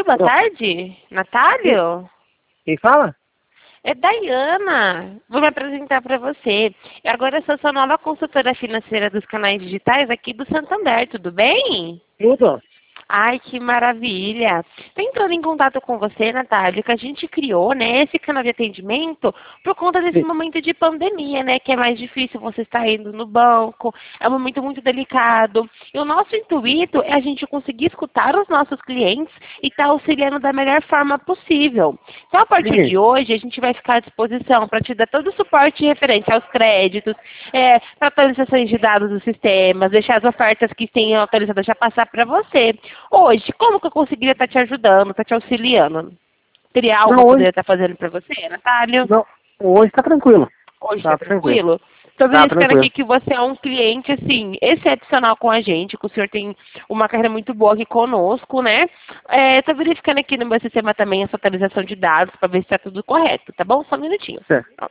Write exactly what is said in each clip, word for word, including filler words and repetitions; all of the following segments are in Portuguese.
boa Não. tarde. Natálio? Quem fala? É Dayana. Vou me apresentar para você. Eu agora sou sua nova consultora financeira dos canais digitais aqui do Santander, tudo bem? Tudo. Ai, que maravilha. Estou entrando em contato com você, Natália, que a gente criou, né, esse canal de atendimento por conta desse Sim. momento de pandemia, né, que é mais difícil você estar indo no banco, é um momento muito delicado. E o nosso intuito é a gente conseguir escutar os nossos clientes e estar auxiliando da melhor forma possível. Então, a partir Sim. de hoje, a gente vai ficar à disposição para te dar todo o suporte referente aos créditos, é, para atualizações de dados dos sistemas, deixar as ofertas que tenham atualizadas já passar para você. Hoje, como que eu conseguiria estar te ajudando, estar te auxiliando? Teria algo que Não, eu hoje, poderia estar fazendo para você, Natália? não, hoje tá tranquilo. Hoje Tá está tranquilo. tranquilo? Estou Tá verificando tranquilo. aqui que você é um cliente, assim, excepcional com a gente, que o senhor tem uma carreira muito boa aqui conosco, né? Estou verificando aqui no meu sistema também essa atualização de dados para ver se está tudo correto, tá bom? Só um minutinho. Certo. Ó.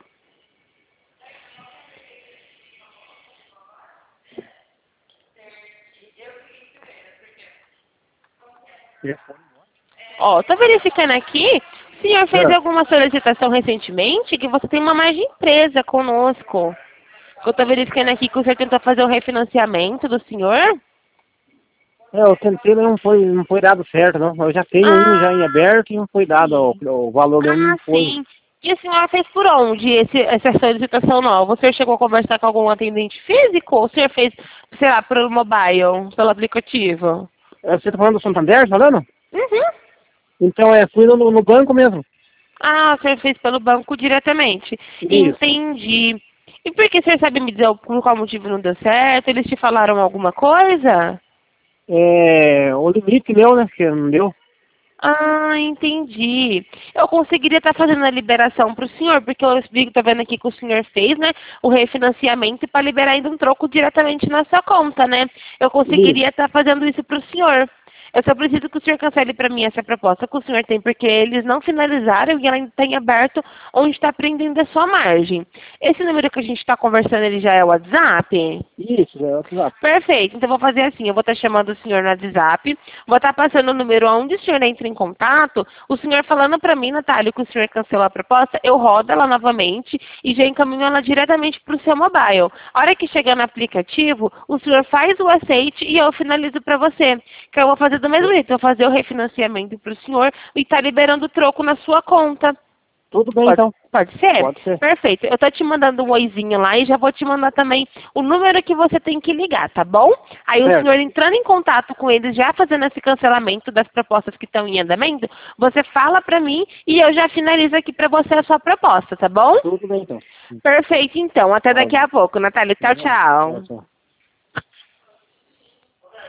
Ó, tô verificando aqui, o senhor fez É. alguma solicitação recentemente que você tem uma margem empresa conosco. Eu tô verificando aqui que o senhor tentou fazer um refinanciamento do senhor. É, eu tentei, mas não foi, não foi dado certo, não. Eu já tenho um já em Ah, aberto e não foi dado, o, sim. o valor dele não Ah, foi. sim. E a senhora fez por onde esse, essa solicitação nova? O senhor chegou a conversar com algum atendente físico ou o senhor fez, sei lá, pelo mobile, pelo aplicativo? É, você tá falando do Santander, falando? Uhum. Então, é, fui no, no banco mesmo. Ah, o senhor fez pelo banco diretamente. Isso. Entendi. E por que o senhor sabe me dizer por qual motivo não deu certo? Eles te falaram alguma coisa? É, o limite meu, né, que não deu. Ah, entendi. Eu conseguiria estar fazendo a liberação para o senhor, porque eu estou vendo aqui que o senhor fez, né, o refinanciamento para liberar ainda um troco diretamente na sua conta, né? Eu Isso. conseguiria estar fazendo isso para o senhor. Eu só preciso que o senhor cancele para mim essa proposta que o senhor tem, porque eles não finalizaram e ela ainda tem aberto onde está prendendo a sua margem. Esse número que a gente está conversando, ele já é o WhatsApp? Isso, é o WhatsApp. Perfeito. Então, eu vou fazer assim. Eu vou estar chamando o senhor no WhatsApp. Vou estar passando o número onde o senhor entra em contato. O senhor falando para mim, Natália, que o senhor cancelou a proposta, eu rodo ela novamente e já encaminho ela diretamente para o seu mobile. A hora que chegar no aplicativo, o senhor faz o aceite e eu finalizo para você. Que eu vou fazer do mesmo jeito. Eu vou fazer o refinanciamento para o senhor e estar liberando o troco na sua conta. Tudo bem, Pode, então. pode ser? Pode ser. Perfeito. Eu tô te mandando um oizinho lá e já vou te mandar também o número que você tem que ligar, tá bom? Aí o Certo. senhor entrando em contato com eles, já fazendo esse cancelamento das propostas que estão em andamento, você fala pra mim e eu já finalizo aqui pra você a sua proposta, tá bom? Tudo bem, então. Perfeito, então. Até daqui a pouco, Natália. Tchau, tchau. Tchau, tchau.